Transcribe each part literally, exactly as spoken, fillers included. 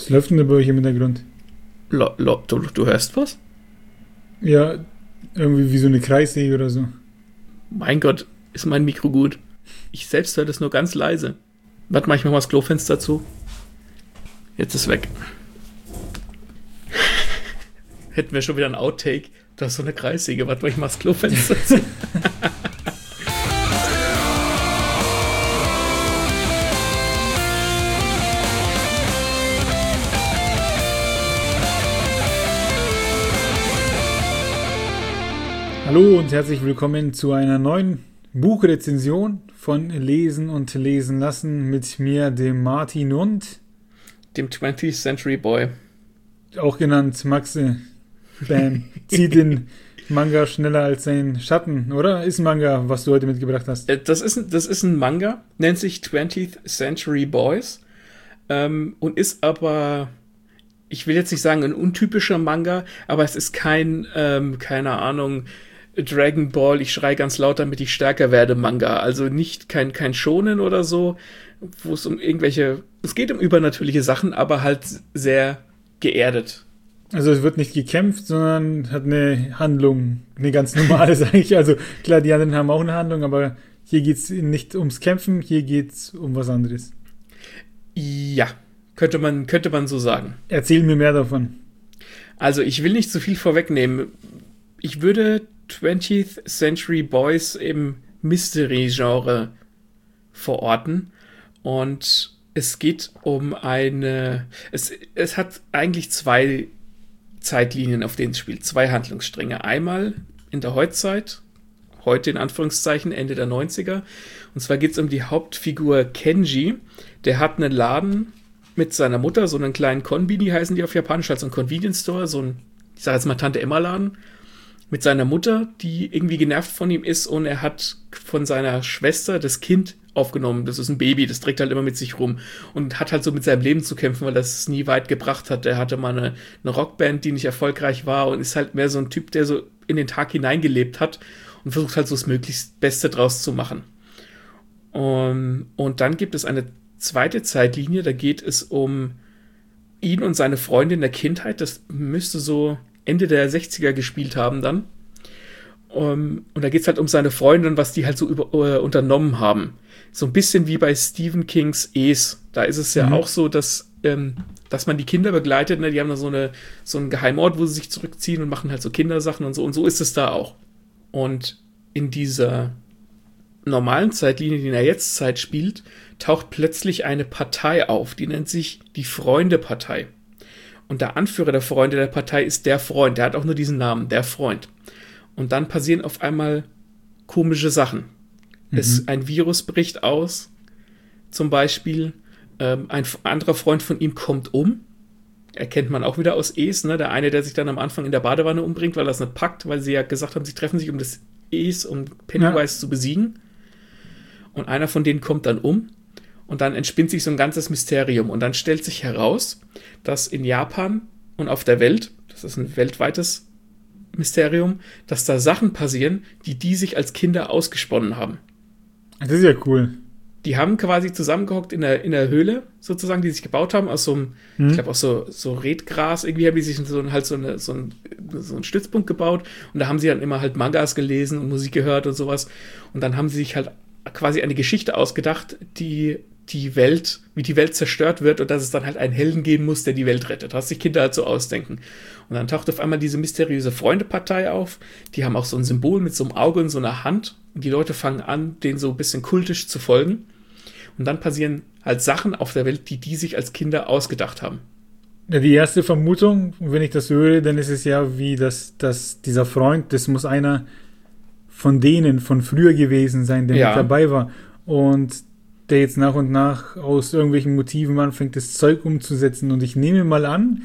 Was läuft denn da bei euch im Hintergrund? Lo, lo, du, du hörst was? Ja, irgendwie wie so eine Kreissäge oder so. Mein Gott, ist mein Mikro gut. Ich selbst höre das nur ganz leise. Warte mal, ich mach mal das Klofenster zu. Jetzt ist weg. Hätten wir schon wieder ein Outtake. Da ist so eine Kreissäge. Warte mal, ich mach das Klofenster zu. Hallo und herzlich willkommen zu einer neuen Buchrezension von Lesen und Lesen lassen mit mir, dem Martin und dem twentieth Century Boy. Auch genannt Maxe. Bam. Zieht den Manga schneller als sein Schatten, oder? Ist ein Manga, was du heute mitgebracht hast. Das ist, ein- das ist ein Manga, nennt sich twentieth Century Boys ähm, und ist aber, ich will jetzt nicht sagen ein untypischer Manga, aber es ist kein, ähm, keine Ahnung, Dragon Ball, ich schrei ganz laut, damit ich stärker werde, Manga. Also nicht kein, kein Shonen oder so, wo es um irgendwelche, es geht um übernatürliche Sachen, aber halt sehr geerdet. Also es wird nicht gekämpft, sondern hat eine Handlung, eine ganz normale, sage ich. Also klar, die anderen haben auch eine Handlung, aber hier geht es nicht ums Kämpfen, hier geht es um was anderes. Ja, könnte man, könnte man so sagen. Erzähl mir mehr davon. Also ich will nicht zu viel vorwegnehmen. Ich würde twentieth Century Boys im Mystery-Genre verorten. Und es geht um eine... Es, es hat eigentlich zwei Zeitlinien, auf denen es spielt. Zwei Handlungsstränge. Einmal in der Heutzeit, heute in Anführungszeichen, Ende der neunziger. Und zwar geht es um die Hauptfigur Kenji. Der hat einen Laden mit seiner Mutter, so einen kleinen Konbini heißen die auf Japanisch, also ein Convenience Store, so ein, ich sage jetzt mal Tante-Emma-Laden, mit seiner Mutter, die irgendwie genervt von ihm ist, und er hat von seiner Schwester das Kind aufgenommen. Das ist ein Baby, das trägt halt immer mit sich rum und hat halt so mit seinem Leben zu kämpfen, weil das es nie weit gebracht hat. Er hatte mal eine, eine Rockband, die nicht erfolgreich war, und ist halt mehr so ein Typ, der so in den Tag hineingelebt hat und versucht halt so das möglichst Beste draus zu machen. Um, und dann gibt es eine zweite Zeitlinie, da geht es um ihn und seine Freundin der Kindheit. Das müsste so Ende der sechziger gespielt haben dann. Um, und da geht es halt um seine Freundin, was die halt so über, äh, unternommen haben. So ein bisschen wie bei Stephen Kings Es. Da ist es ja Mhm. auch so, dass, ähm, dass man die Kinder begleitet. Ne? Die haben da so, eine, so einen Geheimort, wo sie sich zurückziehen und machen halt so Kindersachen und so. Und so ist es da auch. Und in dieser normalen Zeitlinie, die in der Jetztzeit spielt, taucht plötzlich eine Partei auf. Die nennt sich die Freunde-Partei. Und der Anführer der Freunde der Partei ist der Freund. Der hat auch nur diesen Namen, der Freund. Und dann passieren auf einmal komische Sachen. Mhm. Es, ein Virus bricht aus, zum Beispiel. Ähm, ein f- anderer Freund von ihm kommt um. Erkennt man auch wieder aus Es, ne? Der eine, der sich dann am Anfang in der Badewanne umbringt, weil er es nicht packt, weil sie ja gesagt haben, sie treffen sich um das Es, um Pennywise Ja. zu besiegen. Und einer von denen kommt dann um. Und dann entspinnt sich so ein ganzes Mysterium. Und dann stellt sich heraus, dass in Japan und auf der Welt, das ist ein weltweites Mysterium, dass da Sachen passieren, die die sich als Kinder ausgesponnen haben. Das ist ja cool. Die haben quasi zusammengehockt in der, in der Höhle, sozusagen, die sich gebaut haben, aus so einem, Mhm. ich glaube, aus so, so Redgras, irgendwie haben die sich so, ein- halt so, eine, so, ein, so einen Stützpunkt gebaut. Und da haben sie dann immer halt Mangas gelesen und Musik gehört und sowas. Und dann haben sie sich halt quasi eine Geschichte ausgedacht, die die Welt, wie die Welt zerstört wird, und dass es dann halt einen Helden geben muss, der die Welt rettet. Was sich Kinder halt so ausdenken. Und dann taucht auf einmal diese mysteriöse Freundepartei auf. Die haben auch so ein Symbol mit so einem Auge und so einer Hand. Und die Leute fangen an, denen so ein bisschen kultisch zu folgen. Und dann passieren halt Sachen auf der Welt, die die sich als Kinder ausgedacht haben. Ja, die erste Vermutung, wenn ich das höre, dann ist es ja wie, dass, dass dieser Freund, das muss einer von denen von früher gewesen sein, der Ja. mit dabei war. Und der jetzt nach und nach aus irgendwelchen Motiven anfängt, das Zeug umzusetzen. Und ich nehme mal an,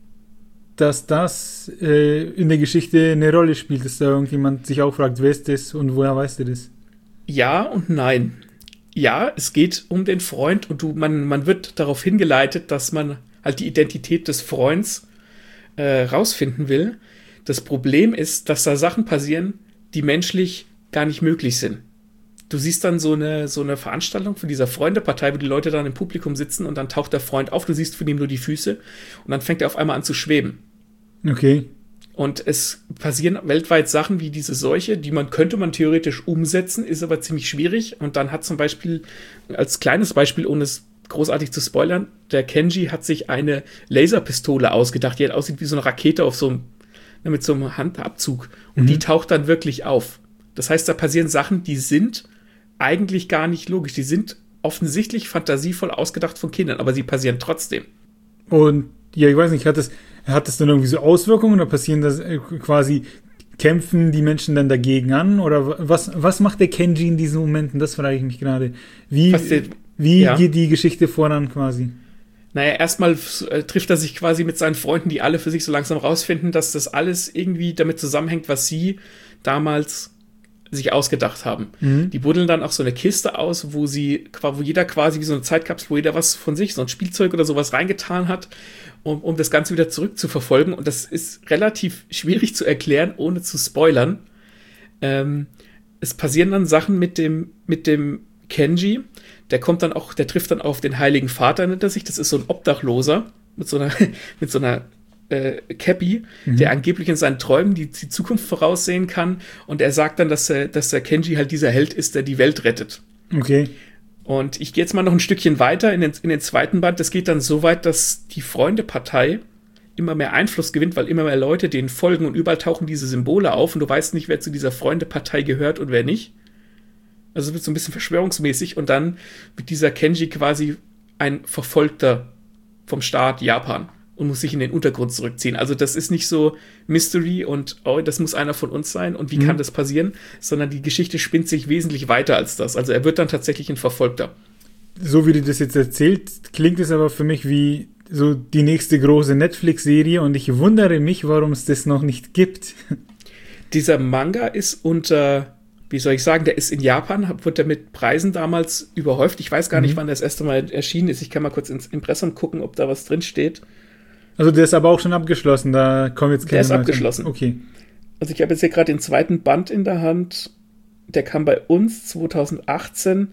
dass das äh, in der Geschichte eine Rolle spielt, dass da irgendjemand sich auch fragt, wer ist das und woher weißt du das? Ja und nein. Ja, es geht um den Freund, und du, man, man wird darauf hingeleitet, dass man halt die Identität des Freunds äh, rausfinden will. Das Problem ist, dass da Sachen passieren, die menschlich gar nicht möglich sind. du siehst dann so eine, so eine Veranstaltung von dieser Freundepartei, wo die Leute dann im Publikum sitzen und dann taucht der Freund auf, du siehst von ihm nur die Füße und dann fängt er auf einmal an zu schweben. Okay. Und es passieren weltweit Sachen wie diese Seuche, die man könnte man theoretisch umsetzen, ist aber ziemlich schwierig. Und dann hat zum Beispiel, als kleines Beispiel, ohne es großartig zu spoilern, der Kenji hat sich eine Laserpistole ausgedacht, die halt aussieht wie so eine Rakete auf so einem, mit so einem Handabzug. Und mhm. die taucht dann wirklich auf. Das heißt, da passieren Sachen, die sind eigentlich gar nicht logisch. Die sind offensichtlich fantasievoll ausgedacht von Kindern, aber sie passieren trotzdem. Und ja, ich weiß nicht, hat das, hat das dann irgendwie so Auswirkungen oder passieren das äh, quasi, kämpfen die Menschen dann dagegen an? Oder was, was macht der Kenji in diesen Momenten? Das frage ich mich gerade. Wie, der, wie ja. geht die Geschichte voran quasi? Naja, erstmal äh, trifft er sich quasi mit seinen Freunden, die alle für sich so langsam rausfinden, dass das alles irgendwie damit zusammenhängt, was sie damals sich ausgedacht haben. Mhm. Die buddeln dann auch so eine Kiste aus, wo sie, wo jeder quasi wie so eine Zeitkapsel, wo jeder was von sich, so ein Spielzeug oder sowas reingetan hat, um, um das Ganze wieder zurückzuverfolgen. Und das ist relativ schwierig zu erklären, ohne zu spoilern. Ähm, es passieren dann Sachen mit dem, mit dem Kenji. Der kommt dann auch, der trifft dann auf den Heiligen Vater, nennt er sich. Das ist so ein Obdachloser mit so einer, mit so einer Äh, Cappy, mhm. der angeblich in seinen Träumen die, die Zukunft voraussehen kann und er sagt dann, dass, er, dass der Kenji halt dieser Held ist, der die Welt rettet. Okay. Und ich gehe jetzt mal noch ein Stückchen weiter in den, in den zweiten Band. Das geht dann so weit, dass die Freundepartei immer mehr Einfluss gewinnt, weil immer mehr Leute denen folgen und überall tauchen diese Symbole auf und du weißt nicht, wer zu dieser Freundepartei gehört und wer nicht. Also es wird so ein bisschen verschwörungsmäßig und dann wird dieser Kenji quasi ein Verfolgter vom Staat Japan und muss sich in den Untergrund zurückziehen. Also das ist nicht so Mystery und oh, das muss einer von uns sein und wie mhm. kann das passieren, sondern die Geschichte spinnt sich wesentlich weiter als das. Also er wird dann tatsächlich ein Verfolgter. So wie du das jetzt erzählt, klingt es aber für mich wie so die nächste große Netflix-Serie und ich wundere mich, warum es das noch nicht gibt. Dieser Manga ist unter, wie soll ich sagen, der ist in Japan, wurde der mit Preisen damals überhäuft. Ich weiß gar nicht, mhm. wann das erste Mal erschienen ist. Ich kann mal kurz ins Impressum gucken, ob da was drin steht. Also der ist aber auch schon abgeschlossen, da kommen jetzt keine Der ist abgeschlossen. Okay. Also ich habe jetzt hier gerade den zweiten Band in der Hand. Der kam bei uns zwanzig achtzehn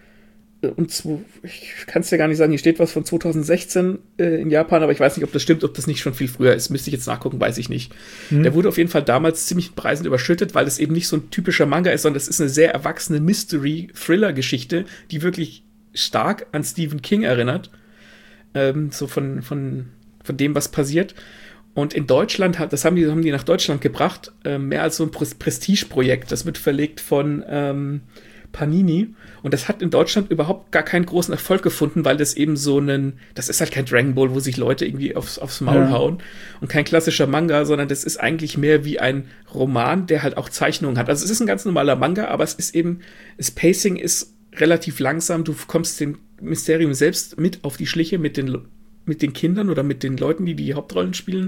und zu, ich kann es dir gar nicht sagen, hier steht was von zwanzig sechzehn äh, in Japan, aber ich weiß nicht, ob das stimmt, ob das nicht schon viel früher ist. Müsste ich jetzt nachgucken, weiß ich nicht. Mhm. Der wurde auf jeden Fall damals ziemlich mit Preisen überschüttet, weil es eben nicht so ein typischer Manga ist, sondern es ist eine sehr erwachsene Mystery-Thriller-Geschichte, die wirklich stark an Stephen King erinnert. Ähm, so von, von von dem, was passiert. Und in Deutschland, das haben die, haben die nach Deutschland gebracht, äh, mehr als so ein Prestigeprojekt. Das wird verlegt von ähm, Panini. Und das hat in Deutschland überhaupt gar keinen großen Erfolg gefunden, weil das eben so ein, das ist halt kein Dragon Ball, wo sich Leute irgendwie aufs, aufs Maul ja. hauen und kein klassischer Manga, sondern das ist eigentlich mehr wie ein Roman, der halt auch Zeichnungen hat. Also es ist ein ganz normaler Manga, aber es ist eben, das Pacing ist relativ langsam. Du kommst dem Mysterium selbst mit auf die Schliche mit den mit den Kindern oder mit den Leuten, die die Hauptrollen spielen.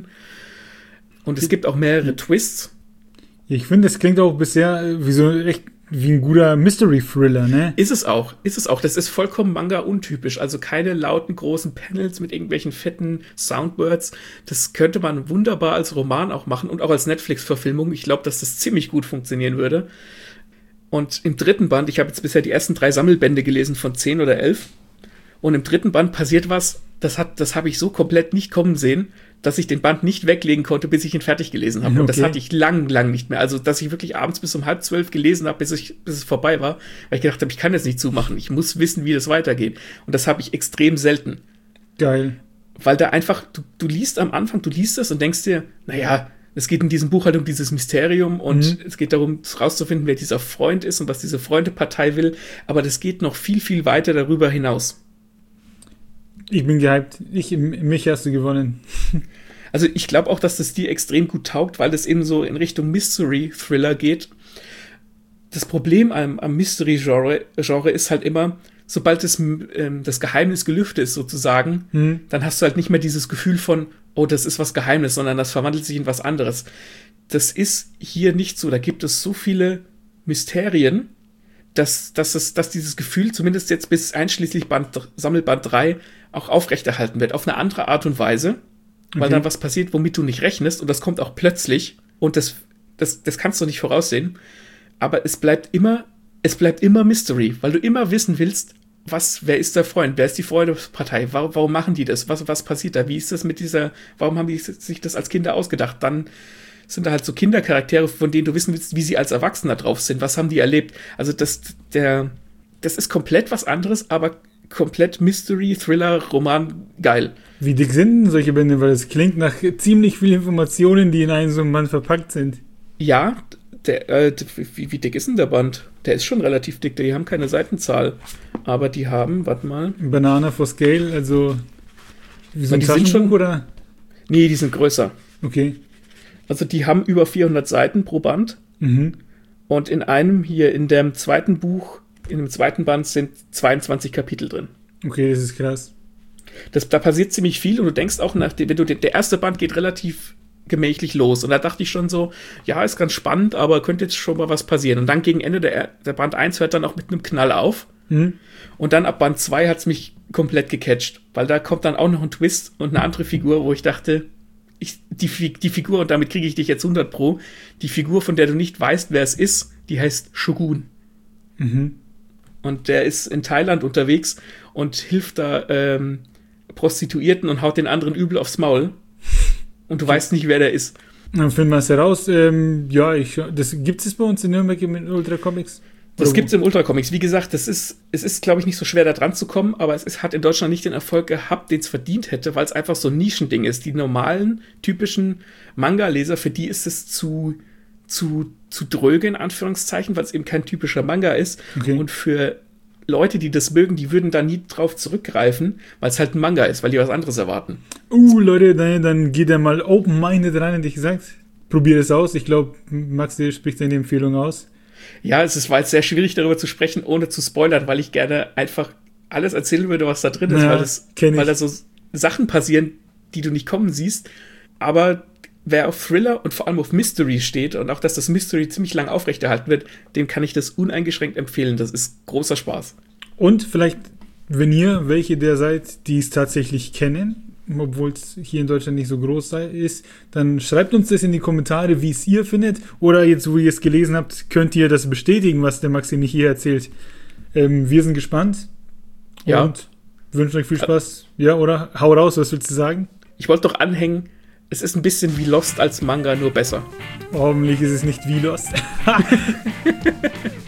Und es gibt auch mehrere Twists. Ich finde, das klingt auch bisher wie so echt wie ein guter Mystery-Thriller, ne? Ist es auch, ist es auch. Das ist vollkommen Manga-untypisch. Also keine lauten, großen Panels mit irgendwelchen fetten Soundwords. Das könnte man wunderbar als Roman auch machen und auch als Netflix-Verfilmung. Ich glaube, dass das ziemlich gut funktionieren würde. Und im dritten Band, ich habe jetzt bisher die ersten drei Sammelbände gelesen von zehn oder elf. Und im dritten Band passiert was, das hat, das habe ich so komplett nicht kommen sehen, dass ich den Band nicht weglegen konnte, bis ich ihn fertig gelesen habe. Okay. Und das hatte ich lang, lang nicht mehr. Also, dass ich wirklich abends bis um halb zwölf gelesen habe, bis, ich, bis es vorbei war, weil ich gedacht habe, ich kann das nicht zumachen. Ich muss wissen, wie das weitergeht. Und das habe ich extrem selten. Geil. Weil da einfach, du, du liest am Anfang, du liest das und denkst dir, naja, es geht in diesem Buch halt um dieses Mysterium und mhm. es geht darum, rauszufinden, wer dieser Freund ist und was diese Freundepartei will. Aber das geht noch viel, viel weiter darüber hinaus. Ich bin gehypt. Ich, mich hast du gewonnen. Also ich glaube auch, dass das dir extrem gut taugt, weil das eben so in Richtung Mystery-Thriller geht. Das Problem am, am Mystery-Genre Genre ist halt immer, sobald das, ähm, das Geheimnis gelüftet ist sozusagen, hm. dann hast du halt nicht mehr dieses Gefühl von, oh, das ist was Geheimes, sondern das verwandelt sich in was anderes. Das ist hier nicht so. Da gibt es so viele Mysterien, dass, dass, es, dass dieses Gefühl zumindest jetzt bis einschließlich Band, Sammelband drei auch aufrechterhalten wird, auf eine andere Art und Weise, weil okay. dann was passiert, womit du nicht rechnest und das kommt auch plötzlich und das, das, das kannst du nicht voraussehen, aber es bleibt immer, es bleibt immer Mystery, weil du immer wissen willst, was, wer ist der Freund, wer ist die Freundespartei, warum, warum machen die das, was, was passiert da, wie ist das mit dieser, warum haben die sich das als Kinder ausgedacht? Dann sind da halt so Kindercharaktere, von denen du wissen willst, wie sie als Erwachsener drauf sind, was haben die erlebt. Also das, der, das ist komplett was anderes, aber komplett Mystery, Thriller, Roman, geil. Wie dick sind denn solche Bände? Weil es klingt nach ziemlich vielen Informationen, die in einem so einem Band verpackt sind. Ja, der, äh, wie, wie dick ist denn der Band? Der ist schon relativ dick, die haben keine Seitenzahl. Aber die haben, warte mal. Banana for Scale, also wie so ein die sind schon, oder? Nee, die sind größer. Okay. Also die haben über vierhundert Seiten pro Band. Mhm. Und in einem hier, in dem zweiten Buch, in dem zweiten Band sind zweiundzwanzig Kapitel drin. Okay, das ist krass. Das, da passiert ziemlich viel und du denkst auch, nach, wenn du, der erste Band geht relativ gemächlich los. Und da dachte ich schon so, ja, ist ganz spannend, aber könnte jetzt schon mal was passieren. Und dann gegen Ende, der, der Band eins hört dann auch mit einem Knall auf. Mhm. Und dann ab Band zwei hat es mich komplett gecatcht, weil da kommt dann auch noch ein Twist und eine andere Figur, wo ich dachte, ich, die, die Figur, und damit kriege ich dich jetzt hundert Pro, die Figur, von der du nicht weißt, wer es ist, die heißt Shogun. Mhm. Und der ist in Thailand unterwegs und hilft da ähm, Prostituierten und haut den anderen übel aufs Maul. Und du weißt nicht, wer der ist. Dann finden wir es heraus. Ähm, ja, ich, das gibt es bei uns in Nürnberg in Ultra Comics. Das gibt es im Ultra Comics. Wie gesagt, das ist, es ist, glaube ich, nicht so schwer, da dran zu kommen, aber es ist, hat in Deutschland nicht den Erfolg gehabt, den es verdient hätte, weil es einfach so ein Nischending ist. Die normalen, typischen Manga-Leser, für die ist es zu, zu, zu dröge, in Anführungszeichen, weil es eben kein typischer Manga ist. Okay. Und für Leute, die das mögen, die würden da nie drauf zurückgreifen, weil es halt ein Manga ist, weil die was anderes erwarten. Uh, Leute, dann, dann geht er mal open-minded rein, hätte ich gesagt. Probier es aus. Ich glaube, Max, der spricht seine Empfehlung aus. Ja, es ist, war jetzt sehr schwierig, darüber zu sprechen, ohne zu spoilern, weil ich gerne einfach alles erzählen würde, was da drin ist, ja, weil, das, weil da so Sachen passieren, die du nicht kommen siehst. Aber wer auf Thriller und vor allem auf Mystery steht und auch, dass das Mystery ziemlich lang aufrechterhalten wird, dem kann ich das uneingeschränkt empfehlen. Das ist großer Spaß. Und vielleicht, wenn ihr welche der seid, die es tatsächlich kennen, obwohl es hier in Deutschland nicht so groß sei, ist, dann schreibt uns das in die Kommentare, wie es ihr findet. Oder jetzt, wo ihr es gelesen habt, könnt ihr das bestätigen, was der Maxim hier erzählt. Ähm, wir sind gespannt. Ja. Und wünschen euch viel Spaß. Ja, oder? Hau raus, was willst du sagen? Ich wollte doch anhängen, es ist ein bisschen wie Lost als Manga, nur besser. Hoffentlich ist es nicht wie Lost.